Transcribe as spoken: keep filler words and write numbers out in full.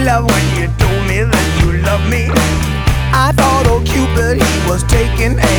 love when you told me that you loved me. I thought old Cupid, he was taking